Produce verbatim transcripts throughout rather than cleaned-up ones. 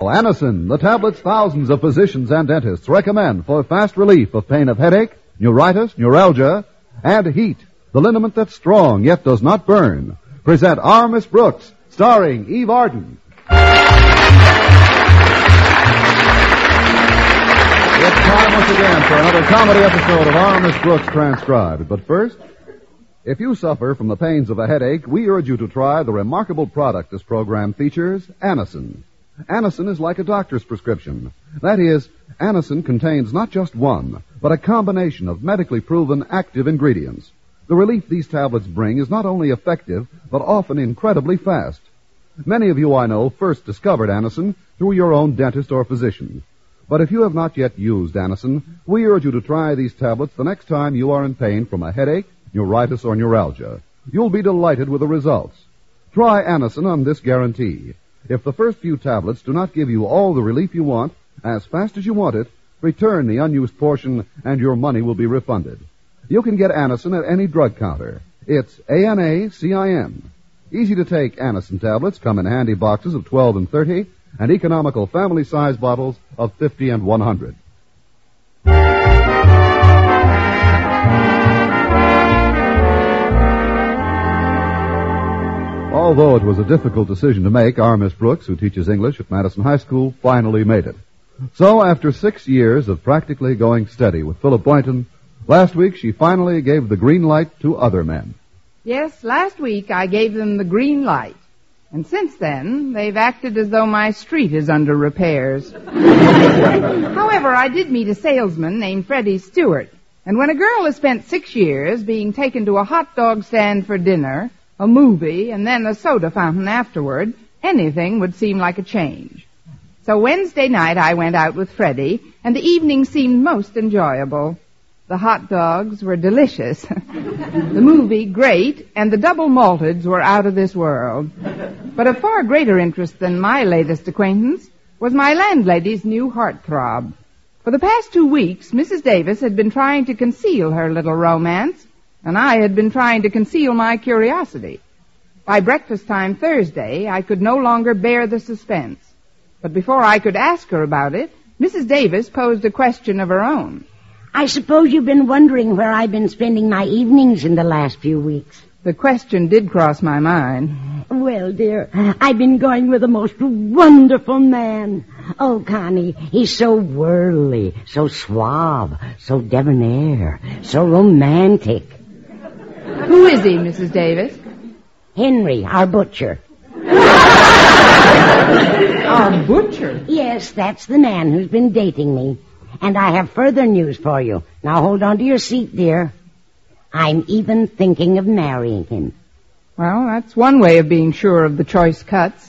Anacin, the tablets thousands of physicians and dentists recommend for fast relief of pain of headache, neuritis, neuralgia, and heat. The liniment that's strong yet does not burn. Present Our Miss Brooks, starring Eve Arden. It's time once again for another comedy episode of Our Miss Brooks Transcribed. But first, if you suffer from the pains of a headache, we urge you to try the remarkable product this program features, Anacin. Anacin is like a doctor's prescription. That is, Anacin contains not just one, but a combination of medically proven active ingredients. The relief these tablets bring is not only effective, but often incredibly fast. Many of you I know first discovered Anacin through your own dentist or physician. But if you have not yet used Anacin, we urge you to try these tablets the next time you are in pain from a headache, neuritis, or neuralgia. You'll be delighted with the results. Try Anacin on this guarantee. If the first few tablets do not give you all the relief you want, as fast as you want it, return the unused portion and your money will be refunded. You can get Anacin at any drug counter. It's A N A C I N. Easy-to-take Anacin tablets come in handy boxes of twelve and thirty and economical family-size bottles of fifty and one hundred. Although it was a difficult decision to make, our Miss Brooks, who teaches English at Madison High School, finally made it. So, after six years of practically going steady with Philip Boynton, last week she finally gave the green light to other men. Yes, last week I gave them the green light. And since then, they've acted as though my street is under repairs. However, I did meet a salesman named Freddie Stewart. And when a girl has spent six years being taken to a hot dog stand for dinner, a movie, and then a soda fountain afterward, anything would seem like a change. So Wednesday night I went out with Freddie, and the evening seemed most enjoyable. The hot dogs were delicious, the movie great, and the double malteds were out of this world. But of far greater interest than my latest acquaintance was my landlady's new heartthrob. For the past two weeks, Missus Davis had been trying to conceal her little romance, and I had been trying to conceal my curiosity. By breakfast time Thursday, I could no longer bear the suspense. But before I could ask her about it, Missus Davis posed a question of her own. I suppose you've been wondering where I've been spending my evenings in the last few weeks. The question did cross my mind. Well, dear, I've been going with a most wonderful man. Oh, Connie, he's so worldly, so suave, so debonair, so romantic. Who is he, Missus Davis? Henry, our butcher. Our butcher? Yes, that's the man who's been dating me. And I have further news for you. Now hold on to your seat, dear. I'm even thinking of marrying him. Well, that's one way of being sure of the choice cuts.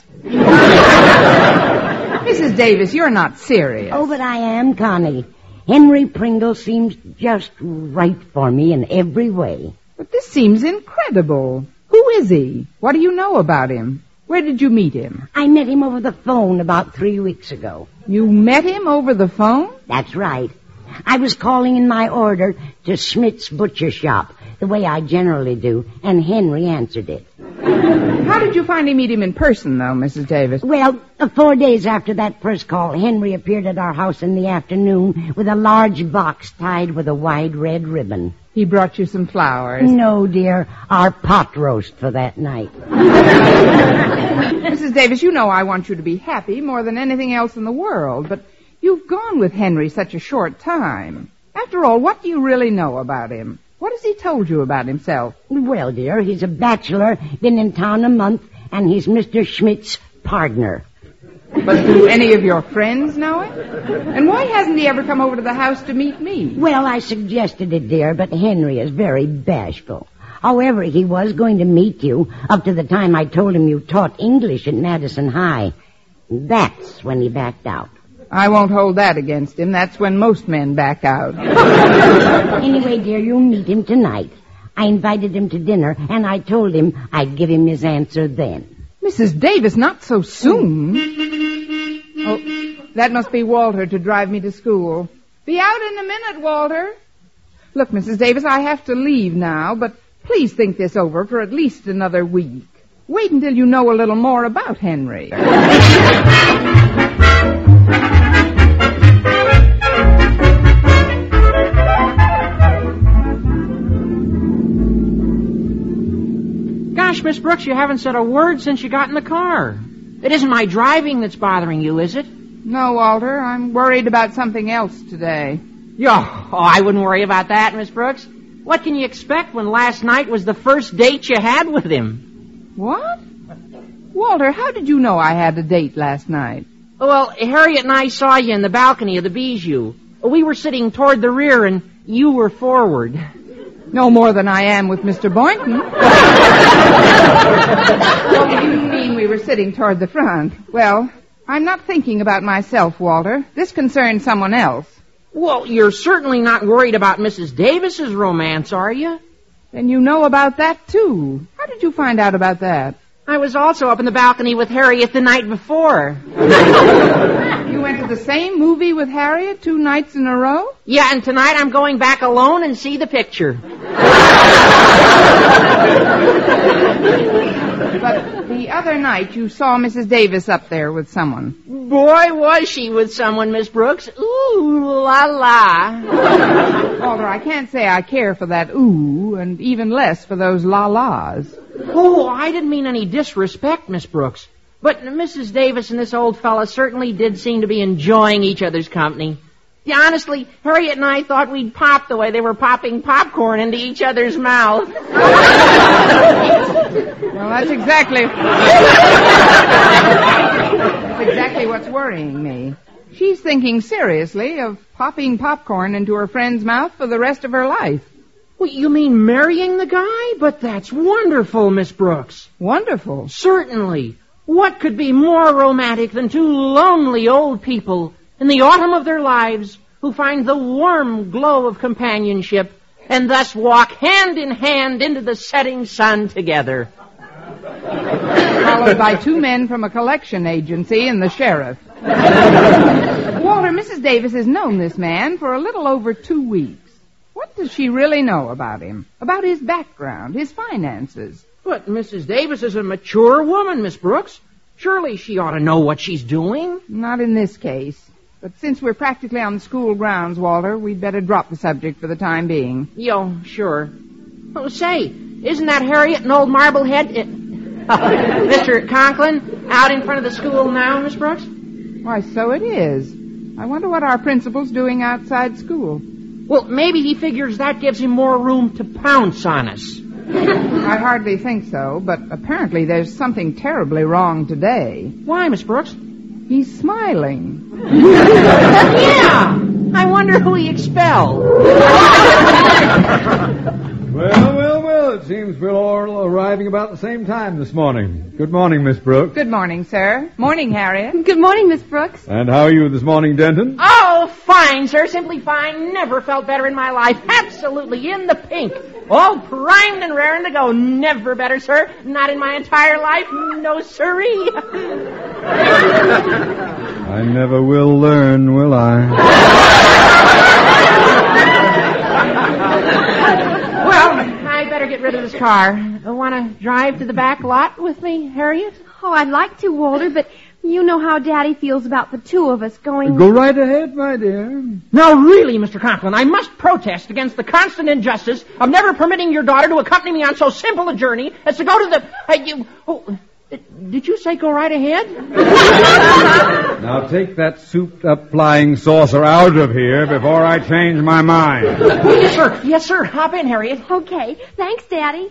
Missus Davis, you're not serious. Oh, but I am, Connie. Henry Pringle seems just right for me in every way. But this seems incredible. Who is he? What do you know about him? Where did you meet him? I met him over the phone about three weeks ago. You met him over the phone? That's right. I was calling in my order to Schmidt's butcher shop, the way I generally do, and Henry answered it. How did you finally meet him in person, though, Missus Davis? Well, uh, four days after that first call, Henry appeared at our house in the afternoon with a large box tied with a wide red ribbon. He brought you some flowers. No, dear, our pot roast for that night. Missus Davis, you know I want you to be happy more than anything else in the world, but you've gone with Henry such a short time. After all, what do you really know about him? What has he told you about himself? Well, dear, he's a bachelor, been in town a month, and he's Mister Schmidt's partner. But do any of your friends know it? And why hasn't he ever come over to the house to meet me? Well, I suggested it, dear, but Henry is very bashful. However, he was going to meet you up to the time I told him you taught English at Madison High. That's when he backed out. I won't hold that against him. That's when most men back out. Anyway, dear, you'll meet him tonight. I invited him to dinner, and I told him I'd give him his answer then. Missus Davis, not so soon. Oh, that must be Walter to drive me to school. Be out in a minute, Walter. Look, Missus Davis, I have to leave now, but please think this over for at least another week. Wait until you know a little more about Henry. Brooks, you haven't said a word since you got in the car. It isn't my driving that's bothering you, is it? No, Walter. I'm worried about something else today. Yo, oh, I wouldn't worry about that, Miss Brooks. What can you expect when last night was the first date you had with him? What? Walter, how did you know I had a date last night? Well, Harriet and I saw you in the balcony of the Bijou. We were sitting toward the rear and you were forward. No more than I am with Mister Boynton. What do you mean we were sitting toward the front? Well, I'm not thinking about myself, Walter. This concerns someone else. Well, you're certainly not worried about Missus Davis's romance, are you? Then you know about that, too. How did you find out about that? I was also up in the balcony with Harriet the night before. You went to the same movie with Harriet two nights in a row? Yeah, and tonight I'm going back alone and see the picture. But the other night you saw Missus Davis up there with someone. Boy, was she with someone, Miss Brooks. Ooh, la la. Walter, I can't say I care for that ooh, and even less for those la-las. Oh, I didn't mean any disrespect, Miss Brooks. But Missus Davis and this old fella certainly did seem to be enjoying each other's company. Yeah, honestly, Harriet and I thought we'd pop the way they were popping popcorn into each other's mouth. Well, that's exactly... that's exactly what's worrying me. She's thinking seriously of popping popcorn into her friend's mouth for the rest of her life. Well, you mean marrying the guy? But that's wonderful, Miss Brooks. Wonderful? Certainly. What could be more romantic than two lonely old people in the autumn of their lives who find the warm glow of companionship and thus walk hand in hand into the setting sun together? Followed by two men from a collection agency and the sheriff. Walter, Missus Davis has known this man for a little over two weeks. What does she really know about him? About his background, his finances? But Missus Davis is a mature woman, Miss Brooks. Surely she ought to know what she's doing. Not in this case. But since we're practically on the school grounds, Walter, we'd better drop the subject for the time being. Yo, sure. Oh, say, isn't that Harriet and old Marblehead, it, uh, Mister Conklin, out in front of the school now, Miss Brooks? Why, so it is. I wonder what our principal's doing outside school. Well, maybe he figures that gives him more room to pounce on us. I hardly think so, but apparently there's something terribly wrong today. Why, Miss Brooks? He's smiling. Yeah! I wonder who he expelled. Well, well, well, it seems we're all arriving about the same time this morning. Good morning, Miss Brooks. Good morning, sir. Morning, Harriet. Good morning, Miss Brooks. And how are you this morning, Denton? Oh, fine, sir. Simply fine. Never felt better in my life. Absolutely in the pink. All primed and raring to go. Never better, sir. Not in my entire life. No, sirree. I never will learn, will I? Well, I better get rid of this car. Want to drive to the back lot with me, Harriet? Oh, I'd like to, Walter, but you know how Daddy feels about the two of us going... Go right ahead, my dear. No, really, Mister Conklin, I must protest against the constant injustice of never permitting your daughter to accompany me on so simple a journey as to go to the... Uh, you, oh, did you say go right ahead? Now take that souped-up flying saucer out of here before I change my mind. Yes, sir. Yes, sir. Hop in, Harriet. Okay. Thanks, Daddy.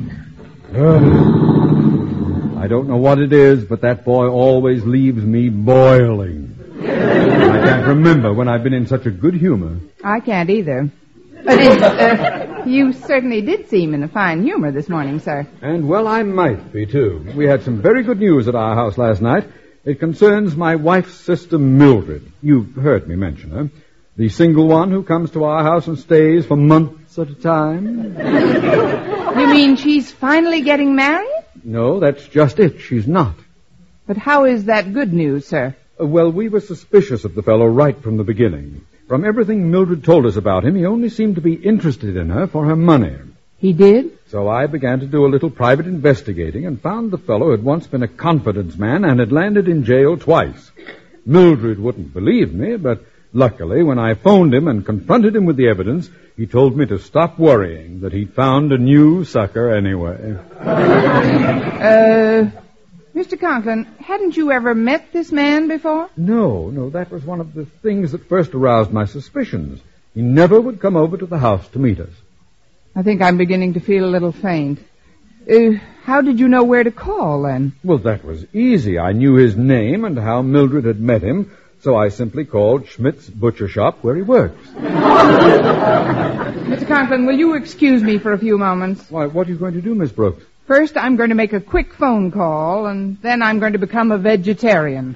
Uh, I don't know what it is, but that boy always leaves me boiling. I can't remember when I've been in such a good humor. I can't either. But it, uh, you certainly did seem in a fine humor this morning, sir. And, well, I might be, too. We had some very good news at our house last night. It concerns my wife's sister, Mildred. You've heard me mention her. The single one who comes to our house and stays for months at a time. You mean she's finally getting married? No, that's just it. She's not. But how is that good news, sir? Uh, well, we were suspicious of the fellow right from the beginning. From everything Mildred told us about him, he only seemed to be interested in her for her money. He did? So I began to do a little private investigating and found the fellow had once been a confidence man and had landed in jail twice. Mildred wouldn't believe me, but Luckily, when I phoned him and confronted him with the evidence, he told me to stop worrying, that he'd found a new sucker anyway. Uh, Mister Conklin, hadn't you ever met this man before? No, no, that was one of the things that first aroused my suspicions. He never would come over to the house to meet us. I think I'm beginning to feel a little faint. Uh, how did you know where to call, then? Well, that was easy. I knew his name and how Mildred had met him, so I simply called Schmidt's butcher shop where he works. Mister Conklin, will you excuse me for a few moments? Why, what are you going to do, Miss Brooks? First, I'm going to make a quick phone call, and then I'm going to become a vegetarian.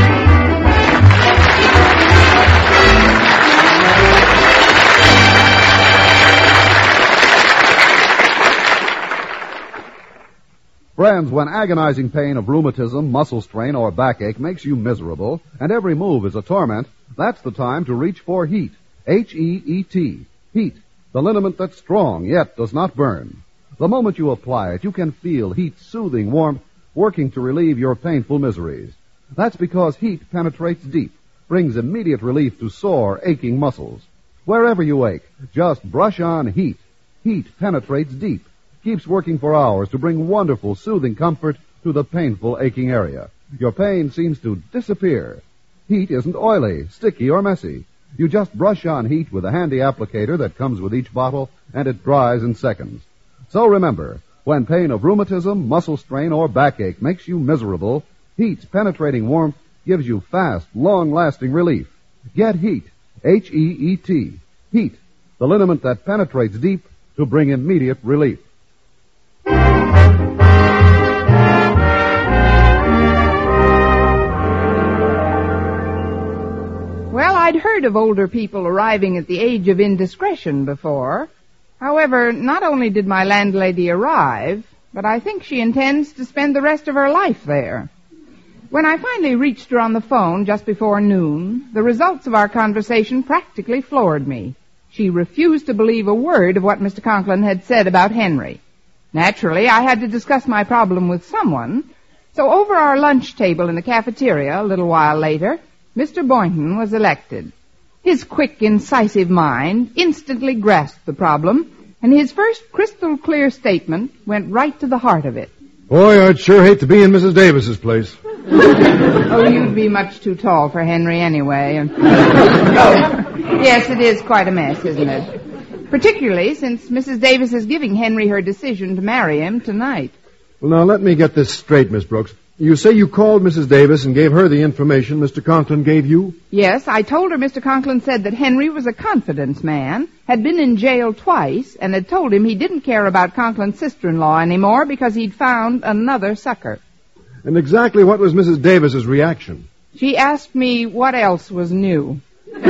Friends, when agonizing pain of rheumatism, muscle strain, or backache makes you miserable, and every move is a torment, that's the time to reach for Heat. H E E T. Heat. The liniment that's strong, yet does not burn. The moment you apply it, you can feel Heat's soothing warmth working to relieve your painful miseries. That's because Heat penetrates deep, brings immediate relief to sore, aching muscles. Wherever you ache, just brush on Heat. Heat penetrates deep, keeps working for hours to bring wonderful, soothing comfort to the painful, aching area. Your pain seems to disappear. Heat isn't oily, sticky, or messy. You just brush on Heat with a handy applicator that comes with each bottle, and it dries in seconds. So remember, when pain of rheumatism, muscle strain, or backache makes you miserable, Heat's penetrating warmth gives you fast, long-lasting relief. Get Heat. H E E T. Heat. The liniment that penetrates deep to bring immediate relief. Well, I'd heard of older people arriving at the age of indiscretion before. However, not only did my landlady arrive, but I think she intends to spend the rest of her life there. When I finally reached her on the phone just before noon, the results of our conversation practically floored me. She refused to believe a word of what Mister Conklin had said about Henry. Naturally, I had to discuss my problem with someone, so over our lunch table in the cafeteria a little while later, Mister Boynton was elected. His quick, incisive mind instantly grasped the problem, and his first crystal-clear statement went right to the heart of it. Boy, I'd sure hate to be in Missus Davis's place. Oh, you'd be much too tall for Henry anyway. Yes, it is quite a mess, isn't it? Particularly since Missus Davis is giving Henry her decision to marry him tonight. Well, now, let me get this straight, Miss Brooks. You say you called Missus Davis and gave her the information Mister Conklin gave you? Yes, I told her Mister Conklin said that Henry was a confidence man, had been in jail twice, and had told him he didn't care about Conklin's sister-in-law anymore because he'd found another sucker. And exactly what was Missus Davis's reaction? She asked me what else was new.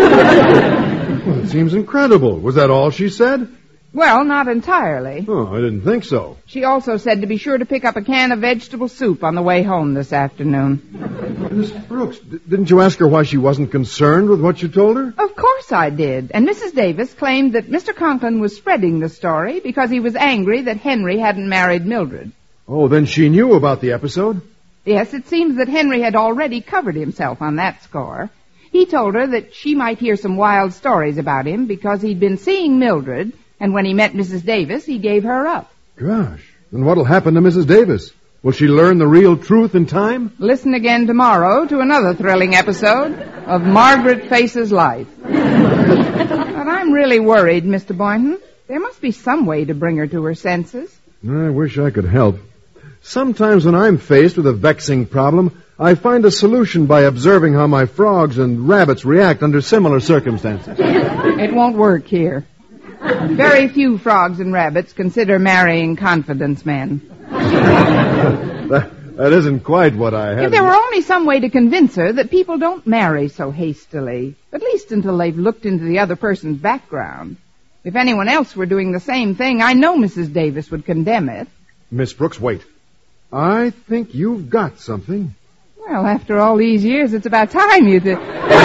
Well, it seems incredible. Was that all she said? Well, not entirely. Oh, I didn't think so. She also said to be sure to pick up a can of vegetable soup on the way home this afternoon. Miss Brooks, d- didn't you ask her why she wasn't concerned with what you told her? Of course I did. And Missus Davis claimed that Mister Conklin was spreading the story because he was angry that Henry hadn't married Mildred. Oh, then she knew about the episode? Yes, it seems that Henry had already covered himself on that score. He told her that she might hear some wild stories about him because he'd been seeing Mildred, and when he met Missus Davis, he gave her up. Gosh, then what'll happen to Missus Davis? Will she learn the real truth in time? Listen again tomorrow to another thrilling episode of Margaret Face's Life. But I'm really worried, Mister Boynton. There must be some way to bring her to her senses. I wish I could help. Sometimes when I'm faced with a vexing problem, I find a solution by observing how my frogs and rabbits react under similar circumstances. It won't work here. Very few frogs and rabbits consider marrying confidence men. that, that isn't quite what I had. If there were only some way to convince her that people don't marry so hastily, at least until they've looked into the other person's background. If anyone else were doing the same thing, I know Missus Davis would condemn it. Miss Brooks, wait. I think you've got something. Well, after all these years, it's about time you did.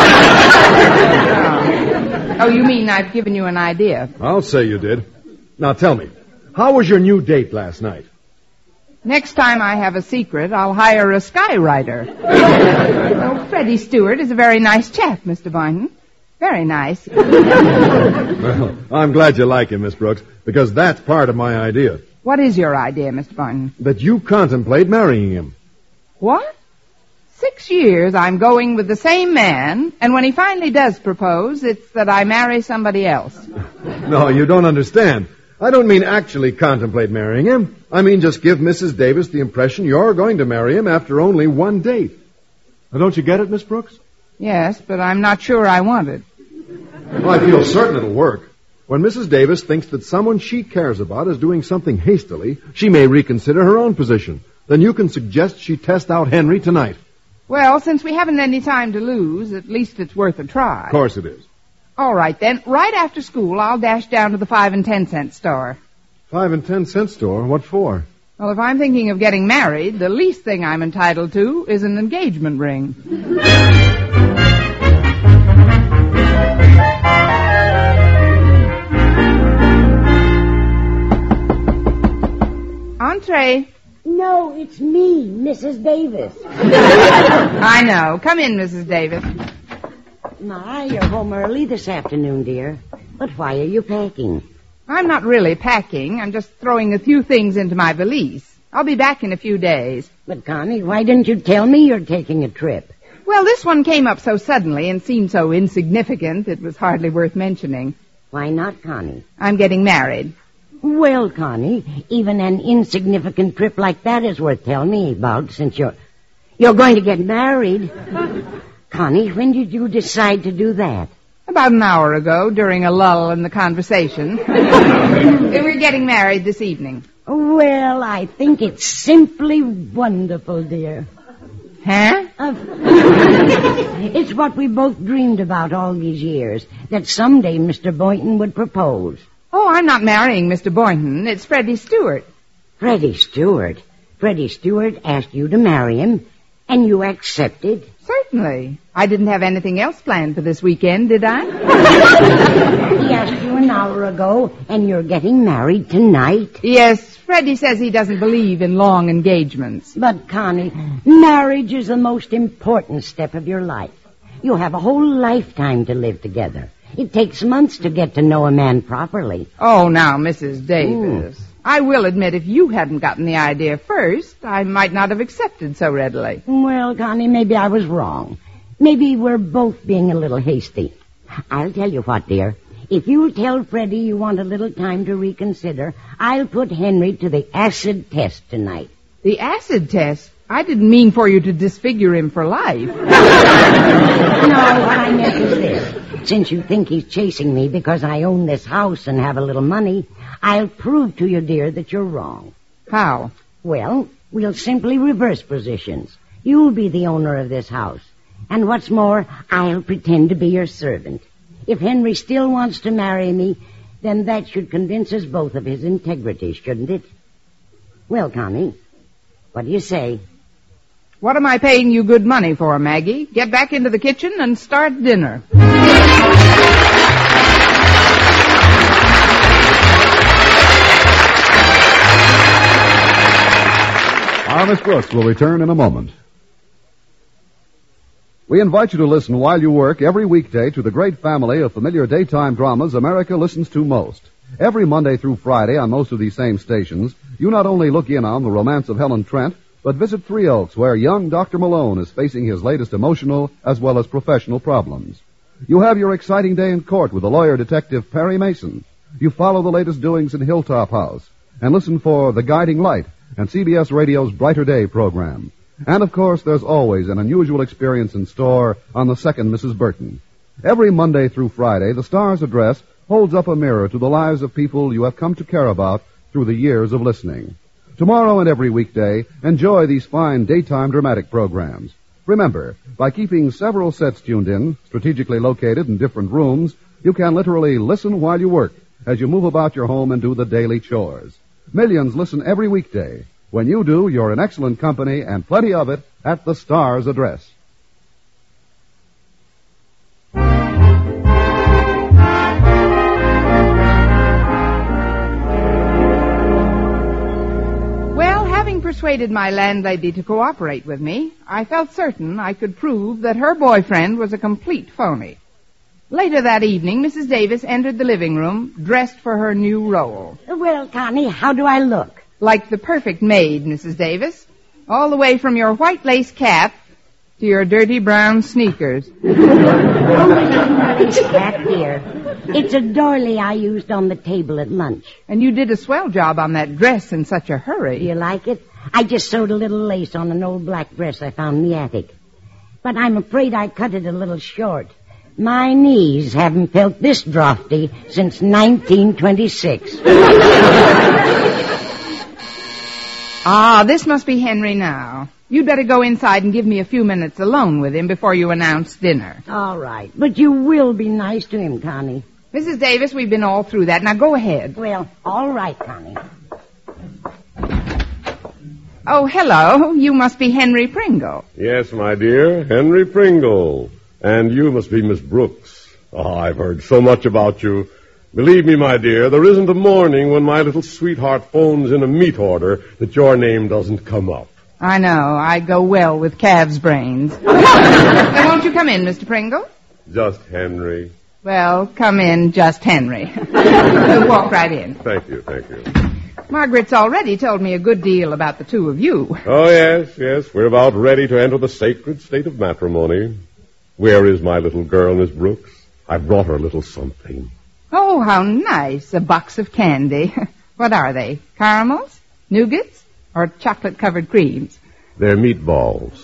oh. oh, you mean I've given you an idea? I'll say you did. Now tell me, how was your new date last night? Next time I have a secret, I'll hire a skywriter. Well, Freddie Stewart is a very nice chap, Mister Boynton. Very nice. Well, I'm glad you like him, Miss Brooks, because that's part of my idea. What is your idea, Mister Boynton? That you contemplate marrying him. What? Six years I'm going with the same man, and when he finally does propose, it's that I marry somebody else. No, you don't understand. I don't mean actually contemplate marrying him. I mean just give Missus Davis the impression you're going to marry him after only one date. Now, don't you get it, Miss Brooks? Yes, but I'm not sure I want it. Well, I feel certain it'll work. When Missus Davis thinks that someone she cares about is doing something hastily, she may reconsider her own position. Then you can suggest she test out Henry tonight. Well, since we haven't any time to lose, at least it's worth a try. Of course it is. All right, then. Right after school, I'll dash down to the five and ten cent store. Five and ten cent store? What for? Well, if I'm thinking of getting married, the least thing I'm entitled to is an engagement ring. Entree. No, it's me, Missus Davis. I know. Come in, Missus Davis. My, you're home early this afternoon, dear. But why are you packing? I'm not really packing. I'm just throwing a few things into my valise. I'll be back in a few days. But, Connie, why didn't you tell me you're taking a trip? Well, this one came up so suddenly and seemed so insignificant it was hardly worth mentioning. Why not, Connie? I'm getting married. Well, Connie, even an insignificant trip like that is worth telling me about since you're... You're going to get married. Connie, when did you decide to do that? About an hour ago, during a lull in the conversation. We're getting married this evening. Well, I think it's simply wonderful, dear. Huh? Uh, it's what we both dreamed about all these years, that someday Mister Boynton would propose. Oh, I'm not marrying Mister Boynton. It's Freddie Stewart. Freddie Stewart? Freddie Stewart asked you to marry him, and you accepted? Certainly. I didn't have anything else planned for this weekend, did I? He asked you an hour ago, and you're getting married tonight? Yes, Freddie says he doesn't believe in long engagements. But, Connie, marriage is the most important step of your life. You have a whole lifetime to live together. It takes months to get to know a man properly. Oh, now, Missus Davis, mm. I will admit if you hadn't gotten the idea first, I might not have accepted so readily. Well, Connie, maybe I was wrong. Maybe we're both being a little hasty. I'll tell you what, dear. If you'll tell Freddie you want a little time to reconsider, I'll put Henry to the acid test tonight. The acid test? I didn't mean for you to disfigure him for life. No, what I meant is this. Since you think he's chasing me because I own this house and have a little money, I'll prove to you, dear, that you're wrong. How? Well, we'll simply reverse positions. You'll be the owner of this house. And what's more, I'll pretend to be your servant. If Henry still wants to marry me, then that should convince us both of his integrity, shouldn't it? Well, Connie, what do you say? What am I paying you good money for, Maggie? Get back into the kitchen and start dinner. Our Miss Brooks will return in a moment. We invite you to listen while you work every weekday to the great family of familiar daytime dramas America listens to most. Every Monday through Friday on most of these same stations, you not only look in on the romance of Helen Trent, but visit Three Oaks, where young Doctor Malone is facing his latest emotional as well as professional problems. You have your exciting day in court with the lawyer detective Perry Mason. You follow the latest doings in Hilltop House and listen for The Guiding Light and C B S Radio's Brighter Day program. And, of course, there's always an unusual experience in store on the second Missus Burton. Every Monday through Friday, the Star's Address holds up a mirror to the lives of people you have come to care about through the years of listening. Tomorrow and every weekday, enjoy these fine daytime dramatic programs. Remember, by keeping several sets tuned in, strategically located in different rooms, you can literally listen while you work as you move about your home and do the daily chores. Millions listen every weekday. When you do, you're in excellent company, and plenty of it, at the Star's Address. Well, having persuaded my landlady to cooperate with me, I felt certain I could prove that her boyfriend was a complete phony. Later that evening, Missus Davis entered the living room, dressed for her new role. Well, Connie, how do I look? Like the perfect maid, Missus Davis. All the way from your white lace cap to your dirty brown sneakers. Cat, dear. It's a doily I used on the table at lunch. And you did a swell job on that dress in such a hurry. Do you like it? I just sewed a little lace on an old black dress I found in the attic. But I'm afraid I cut it a little short. My knees haven't felt this draughty since nineteen twenty-six. Ah, this must be Henry now. You'd better go inside and give me a few minutes alone with him before you announce dinner. All right. But you will be nice to him, Connie. Missus Davis, we've been all through that. Now go ahead. Well, all right, Connie. Oh, hello. You must be Henry Pringle. Yes, my dear, Henry Pringle. And you must be Miss Brooks. Oh, I've heard so much about you. Believe me, my dear, there isn't a morning when my little sweetheart phones in a meat order that your name doesn't come up. I know. I go well with calves' brains. Now, won't you come in, Mister Pringle? Just Henry. Well, come in, just Henry. Walk right in. Thank you, thank you. Margaret's already told me a good deal about the two of you. Oh, yes, yes. We're about ready to enter the sacred state of matrimony. Where is my little girl, Miss Brooks? I brought her a little something. Oh, how nice. A box of candy. What are they? Caramels? Nougats? Or chocolate-covered creams? They're meatballs.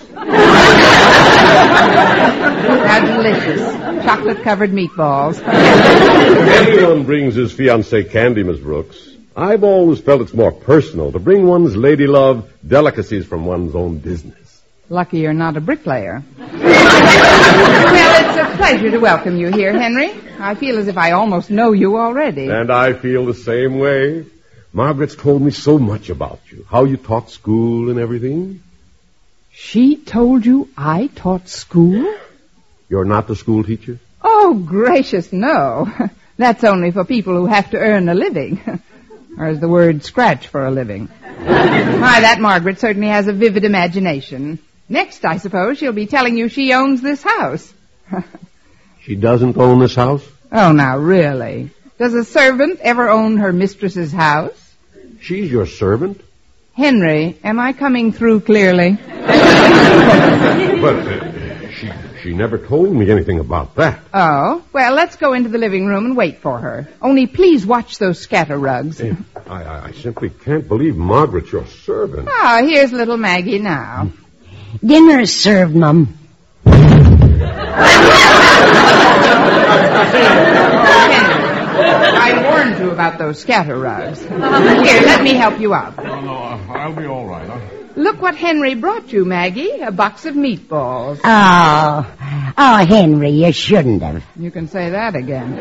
How delicious. Chocolate-covered meatballs. If anyone brings his fiancée candy, Miss Brooks, I've always felt it's more personal to bring one's lady love delicacies from one's own business. Lucky you're not a bricklayer. Well, it's a pleasure to welcome you here, Henry. I feel as if I almost know you already. And I feel the same way. Margaret's told me so much about you, how you taught school and everything. She told you I taught school? You're not the school teacher? Oh, gracious, no. That's only for people who have to earn a living. Or as the word scratch for a living. My, that Margaret certainly has a vivid imagination. Next, I suppose, she'll be telling you she owns this house. She doesn't own this house? Oh, now, really? Does a servant ever own her mistress's house? She's your servant? Henry, am I coming through clearly? But uh, she, she never told me anything about that. Oh, well, let's go into the living room and wait for her. Only please watch those scatter rugs. Hey, I, I simply can't believe Margaret's your servant. Ah, here's little Maggie now. Dinner is served, Mum. I warned you about those scatter rugs. Here, let me help you out. No, no, I'll be all right. Huh? Look what Henry brought you, Maggie. A box of meatballs. Oh, oh, Henry, you shouldn't have. You can say that again.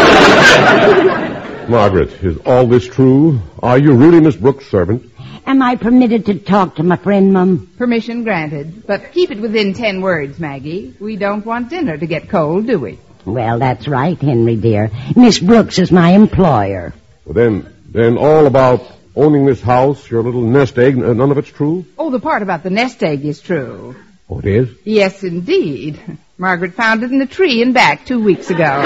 Margaret, is all this true? Are you really Miss Brooks' servant? Am I permitted to talk to my friend, Mum? Permission granted. But keep it within ten words, Maggie. We don't want dinner to get cold, do we? Well, that's right, Henry, dear. Miss Brooks is my employer. Well, then, then all about owning this house, your little nest egg, none of it's true? Oh, the part about the nest egg is true. Oh, it is? Yes, indeed. Margaret found it in the tree in back two weeks ago.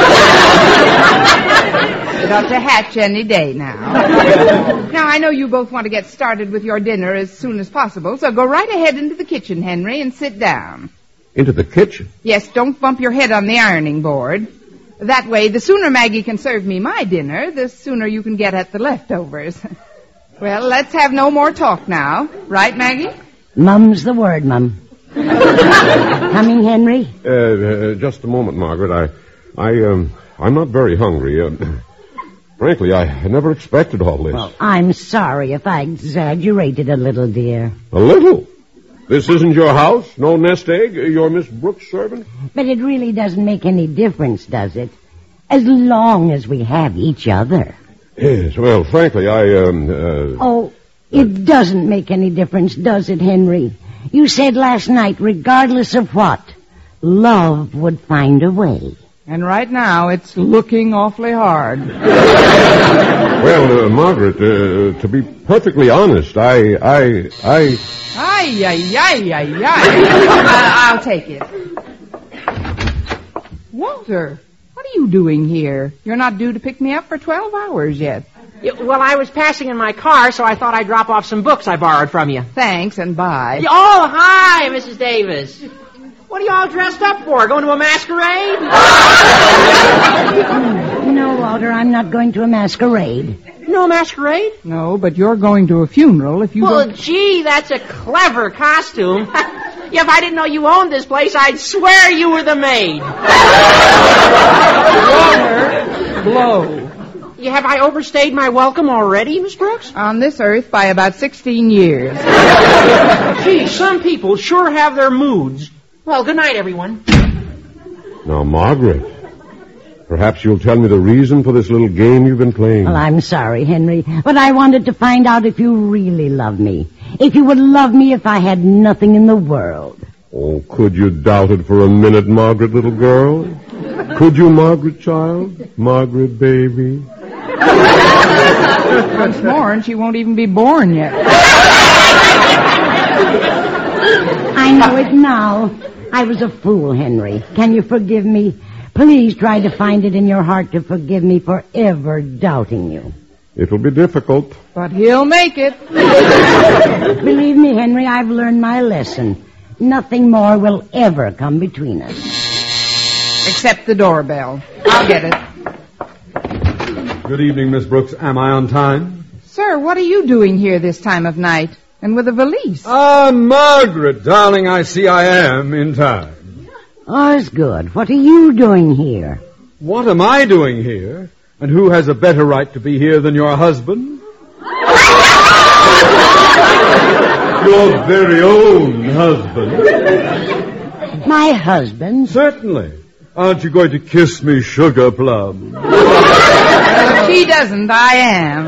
It ought to hatch any day now. Now, I know you both want to get started with your dinner as soon as possible, so go right ahead into the kitchen, Henry, and sit down. Into the kitchen? Yes, don't bump your head on the ironing board. That way, the sooner Maggie can serve me my dinner, the sooner you can get at the leftovers. Well, let's have no more talk now. Right, Maggie? Mum's the word, Mum. Coming, Henry? Uh, uh, just a moment, Margaret. I, I, um, I'm not very hungry. Uh, frankly, I never expected all this. Well, I'm sorry if I exaggerated a little, dear. A little? This isn't your house? No nest egg? You're Miss Brooks' servant? But it really doesn't make any difference, does it? As long as we have each other. Yes, well, frankly, I, um, uh... Oh, it doesn't make any difference, does it, Henry? You said last night, regardless of what, love would find a way. And right now, it's looking awfully hard. Well, uh, Margaret, uh, to be perfectly honest, I, I, I... Ay, ay, ay, ay, ay. uh, I'll take it. Walter, what are are you doing here? You're not due to pick me up for twelve hours yet. Yeah, well, I was passing in my car, so I thought I'd drop off some books I borrowed from you. Thanks, and bye. Oh, hi, Missus Davis. What are you all dressed up for? Going to a masquerade? No, Walter, I'm not going to a masquerade. No masquerade? No, but you're going to a funeral if you Well, don't... gee, that's a clever costume. Yeah, if I didn't know you owned this place, I'd swear you were the maid. Water, blow. Yeah, have I overstayed my welcome already, Miss Brooks? On this earth by about sixteen years. Gee, some people sure have their moods. Well, good night, everyone. Now, Margaret, perhaps you'll tell me the reason for this little game you've been playing. Well, I'm sorry, Henry, but I wanted to find out if you really love me. If you would love me if I had nothing in the world. Oh, could you doubt it for a minute, Margaret, little girl? Could you, Margaret, child? Margaret, baby? Once more, and she won't even be born yet. I know it now. I was a fool, Henry. Can you forgive me? Please try to find it in your heart to forgive me for ever doubting you. It'll be difficult. But he'll make it. Believe me, Henry, I've learned my lesson. Nothing more will ever come between us. Except the doorbell. I'll get it. Good evening, Miss Brooks. Am I on time? Sir, what are you doing here this time of night? And with a valise? Ah, Margaret, darling, I see I am in time. Osgood, what are you doing here? What am I doing here? And who has a better right to be here than your husband? Your very own husband. My husband? Certainly. Aren't you going to kiss me, sugar plum? Well, if she doesn't, I am.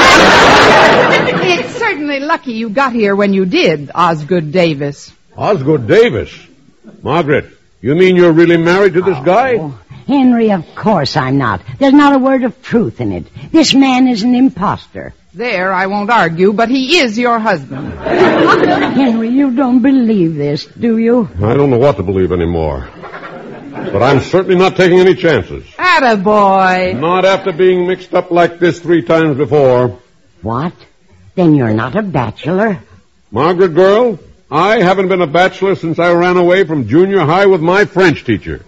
It's certainly lucky you got here when you did, Osgood Davis. Osgood Davis? Margaret, you mean you're really married to this oh, guy? Henry, of course I'm not. There's not a word of truth in it. This man is an imposter. There, I won't argue, but he is your husband. Henry, you don't believe this, do you? I don't know what to believe anymore. But I'm certainly not taking any chances. Attaboy. Not after being mixed up like this three times before. What? Then you're not a bachelor? Margaret, girl, I haven't been a bachelor since I ran away from junior high with my French teacher.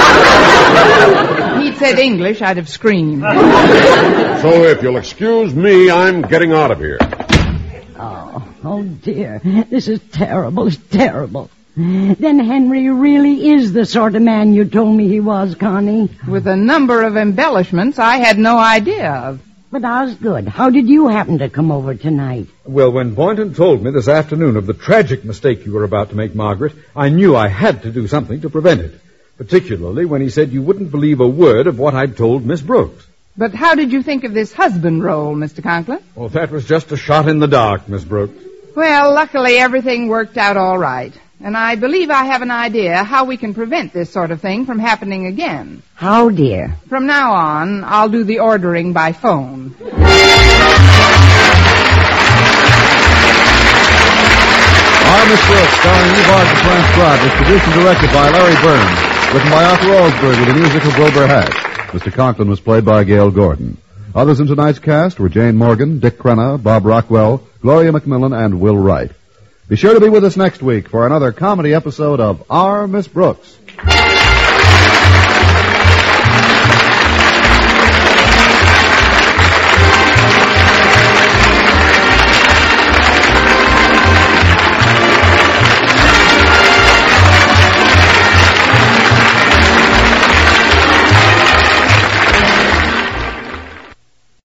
He'd said English, I'd have screamed. So if you'll excuse me, I'm getting out of here. Oh, oh dear. This is terrible, it's terrible. Then Henry really is the sort of man you told me he was, Connie. With a number of embellishments I had no idea of. But Osgood, how did you happen to come over tonight? Well, when Boynton told me this afternoon of the tragic mistake you were about to make, Margaret, I knew I had to do something to prevent it. Particularly when he said you wouldn't believe a word of what I'd told Miss Brooks. But how did you think of this husband role, Mister Conklin? Well, that was just a shot in the dark, Miss Brooks. Well, luckily everything worked out all right. And I believe I have an idea how we can prevent this sort of thing from happening again. How, dear? From now on, I'll do the ordering by phone. Our Miss Brooks, starring Eve Arden, transcribed, is produced and directed by Larry Burns. Written by Arthur Alsberg with the music of Wilbur Hatch. Mister Conklin was played by Gail Gordon. Others in tonight's cast were Jane Morgan, Dick Crenna, Bob Rockwell, Gloria McMillan, and Will Wright. Be sure to be with us next week for another comedy episode of Our Miss Brooks.